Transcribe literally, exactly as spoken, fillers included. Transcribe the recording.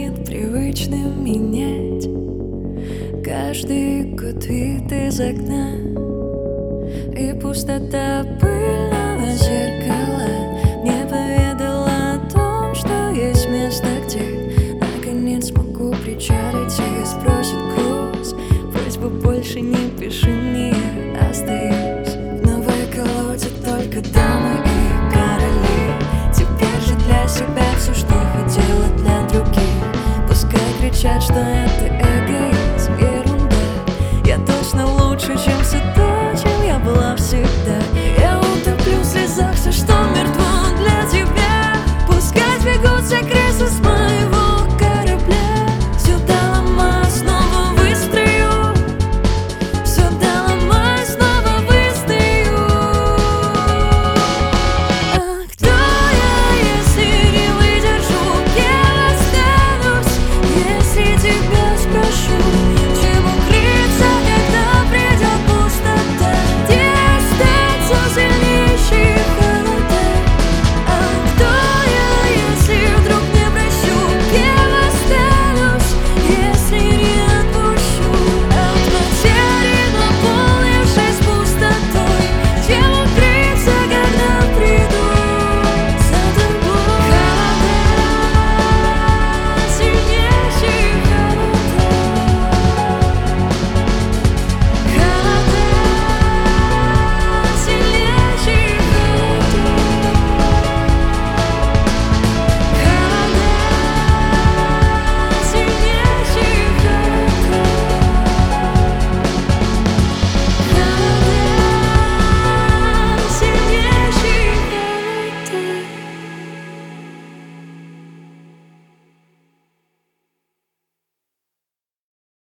станет привычным менять каждый год вид из окна. И пустота пыльного зеркала мне поведала о том, что есть место, где наконец смогу причалить. И сбросит груз, просьбу больше не пиши мне, я остаюсь в новой колоде, только дамы и короли. Теперь же для себя все, что хотела для других. Пускай кричат, что это